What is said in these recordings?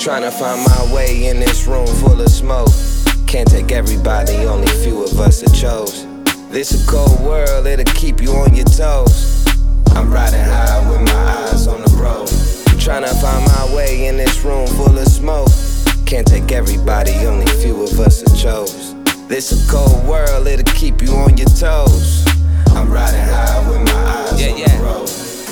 Trying to find my way in this room full of smoke. Can't take everybody, only few of us are chose. This a cold world, it'll keep you on your toes. I'm riding high with my eyes on the road. Trying to find my way in this room full of smoke. Can't take everybody, only few of us are chose. This a cold world, it'll keep you on your toes. I'm riding high with my eyes on the road.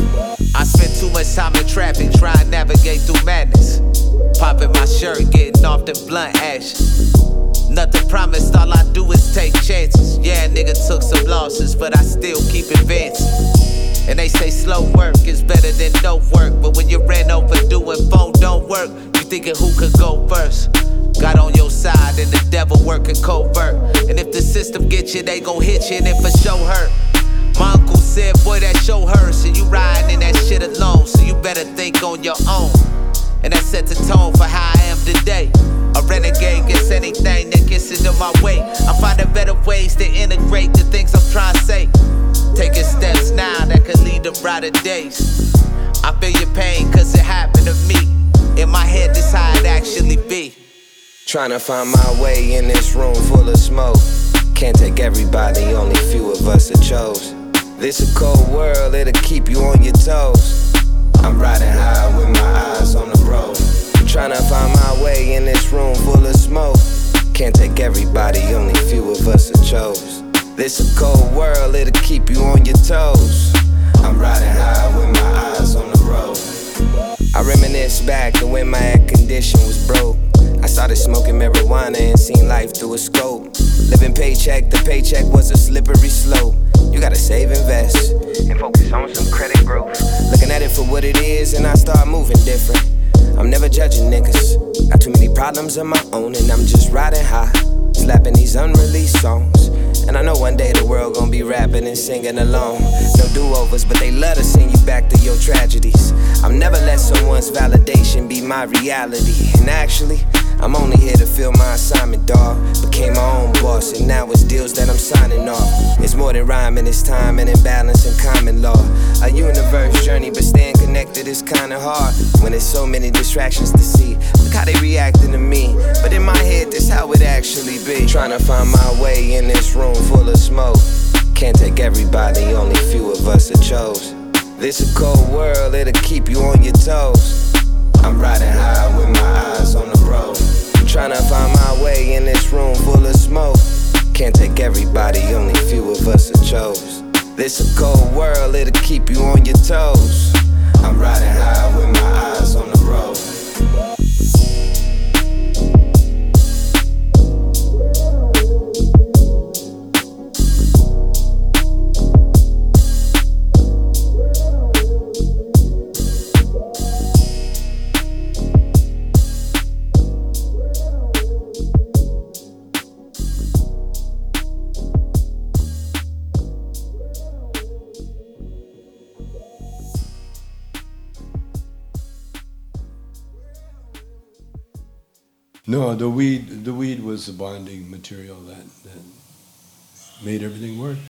I spend too much time in traffic trying to navigate through madness. Popping my shirt, getting off the blunt action. Nothing promised, all I do is take chances. Yeah, nigga took some losses, but I still keep advancing. And they say slow work is better than no work. But when you ran over doing phone don't work, you thinking who could go first? God on your side and the devil working covert. And if the system gets you, they gon' hit you and it for sure hurt. My uncle said, boy, that show hurts. So you riding in that shit alone, so you better think on your own. And that set the tone for how I am today. A renegade gets anything that gets into my way. I'm finding better ways to integrate the things I'm trying to say. Taking steps now that could lead to brighter days. I feel your pain cause it happened to me. In my head, this how it actually be. Trying to find my way in this room full of smoke. Can't take everybody, only few of us are chose. This a cold world, it'll keep you on your toes. I'm riding high with my eyes on the road. Trying to find my way in this room full of smoke. Can't take everybody, only few of us are chose. This a cold world, it'll keep you on your toes. I'm riding high with my eyes on the road. I reminisce back to when my air condition was broke. I started smoking marijuana and seen life through a scope. Living paycheck to paycheck was a slippery slope. You gotta save, invest, and focus on some credit growth. Looking at it for what it is and I start moving different. I'm never judging niggas. Got too many problems of my own and I'm just riding high, slapping these unreleased songs. And I know one day the world gon' be rapping and singing along. No do-overs, but they love to sing you back to your tragedies. I'll never let someone's validation be my reality. And actually, I'm only here to fill my assignment, dawg. Became my own boss, and now it's deals that I'm signing off. It's more than rhyming, it's time and imbalance and common law. A universe journey, but staying connected is kinda hard when there's so many distractions to see. Look how they reacting to me, but in my head, this how it actually be. Trying to find my way in this room full of smoke. Can't take everybody, only few of us are chose. This a cold world, it'll keep you on your toes. I'm riding high with my eyes on the road. Trying to find my way in this room full of smoke. Can't take everybody, only few of us are chose. This a cold world, it'll keep you on your toes. I'm riding high with my eyes on the road. No, the weed was the bonding material that made everything work.